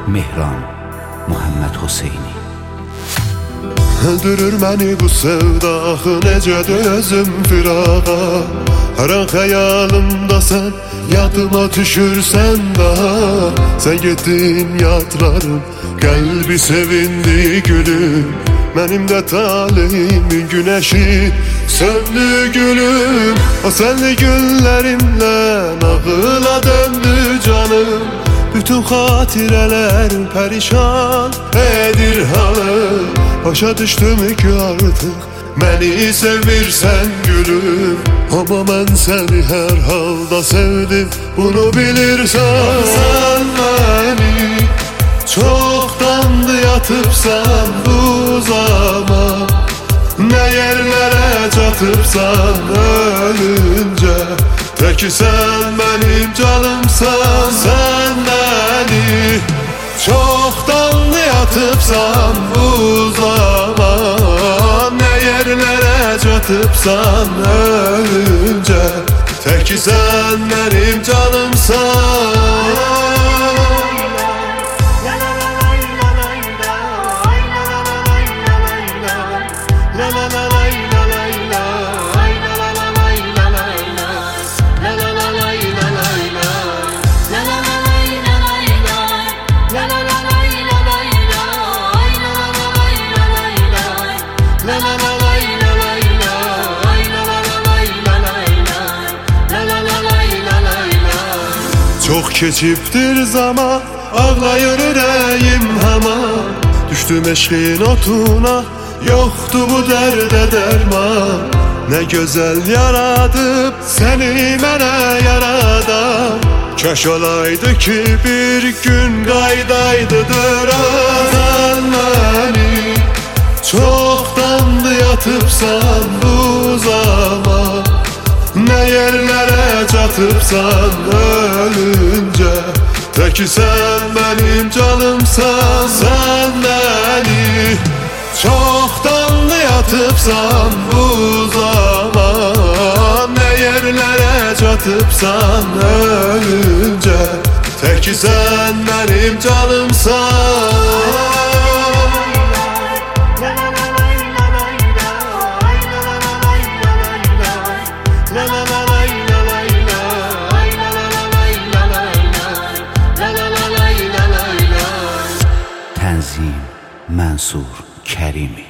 Mehran Muhammed Hüseyni. Öldürür məni bu sevda, axı necə dözüm firağa. Hər an xəyalımda sən, yadıma düşürsən daha. Sən getdin yadlarım, qəlbi sevindi gülüm. Mənim də taleyimin günəşi söndü gülüm. O sənli günlərimlə nağıla döndü canım. Bütün xatirələr pərişan edir halım. Başa düşdüm ki artıq məni sevirsən gülüm. Amma mən səni hər halda sevdim, bunu bilirsən. Sən məni çoxdandı yatıbsan bu zaman. Nə yerlərə çatıbsan ölüncə. Təki sən mənim canımsan, sən məni çoxdandı yatıbsan bu zaman. Nə yerlərə çatıbsan ölüncə. Təki sən mənim canımsan. Çox keçibdir zaman, ağlayır ürəyim həman. Düşdüm eşqin otuna, yoxdur bu dərdə dərman. Nə gözəl yaradıb səni mənə yaradan. Kaş olaydı ki bir gün qaydaydı döran. Məni çoxdandı yatıbsan bu zaman. Nə yerlərə çatıbsan ölüncə. Təki sən mənim canımsan, sən məni çoxdandı yatıbsan bu zaman. Nə yerlərə çatıbsan ölüncə. Təki sən mənim canımsan. Tənzim Mənsur Kərimi.